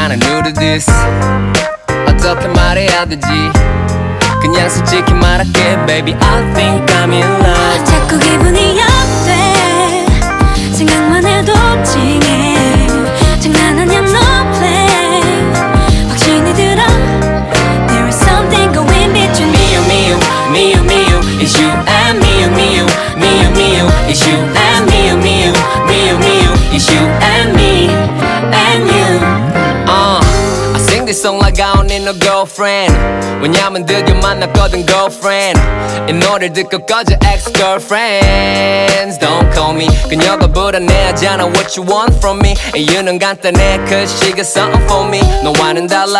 kinda new to this. 어떻게 말해야 되지? 그냥 솔직히 말할게 baby I think I'm in love. 자꾸 기분이 업돼 생각만 해도 찡해. 장난 아니야 no play. 확신이 들어 There is something going between me and me, it's you and me and me, it's you and me and me, it's you and me and you. I sing this song like I don't need no girlfriend. 왜냐면 드디어 만났거든 girlfriend. 이 노래를 듣고 꺼져 ex-girlfriends. Don't call me 그녀가 불안해하잖아 what you want from me. 이유는 간단해 cause she got something for me. 너와는 달라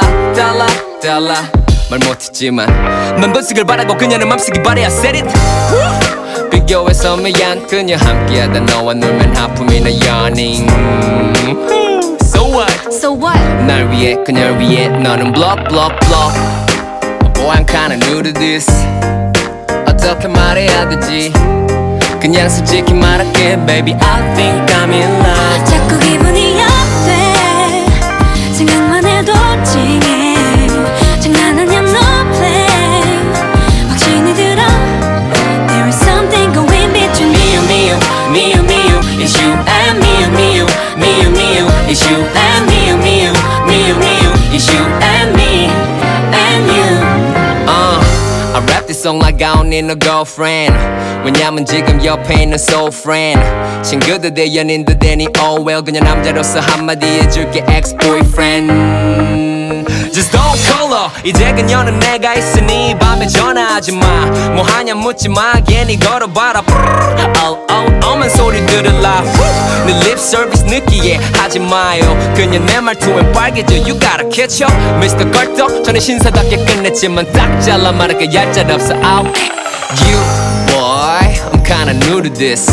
말 못했지만 넌 번식을 바라고 그녀는 맘쓰기 바래 I said it. 비교해서 미안 그녀 함께하다 너와 놀면 하품이나 yawning. So what? 날 위해 그녀를 위해 너는 block Boy I'm kinda new to this. 어떻게 말해야 되지? 그냥 솔직히 말할게 baby I think I'm in love. 자꾸 기분이 업돼 생각만 해도 찡해. 장난 아니야 no play. 확신이 들어 There is something going between me and me, it's you and me and me, it's you and me and me, it's you and me and you. I rap this song like I don't need no girlfriend. 왜냐면 지금 옆에 있는 soul friend. 친구들 대 연인들 되니 oh well. 그냥 남자로서 한마디 해줄게 ex-boyfriend. Just don't call her. 이제 그녀는 내가 있으니 밤에 전화하지 마. 뭐하냐 묻지 마. 괜히 걸어봐라. 엄한 소리 들을라. 내 lip service 느끼게 하지 마요. 그녀 내 말투엔 빨개져. You gotta catch up. Mr. 걸떡 전에 신사답게 끝냈지만 딱 잘라 말할게 얄짤없어. You boy I'm kinda new to this.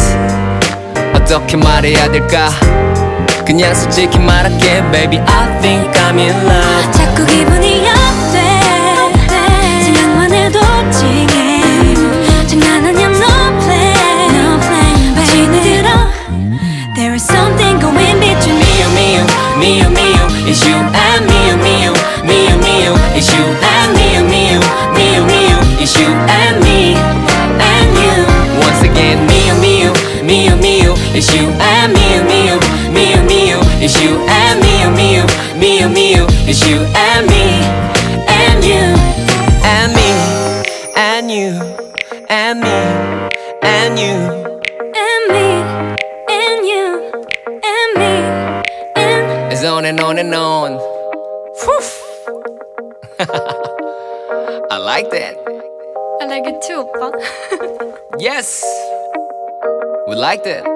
어떻게 말해야 될까? 그냥 솔직히 말할게 baby I think I'm in love. 자꾸 기분이 업돼 생각만 해도 찡해. 장난 아니야 no play. 확신이 들어 There is something going between me and me, it's you and me and me, it's you and me and me, it's you and me and you. Once again me and me, it's you and me and me, it's you and me and me, it's you and me and you and me and you and me and you and me and you and me and It's on and on and on. I like that. I like it too 오빠. Yes, we like that.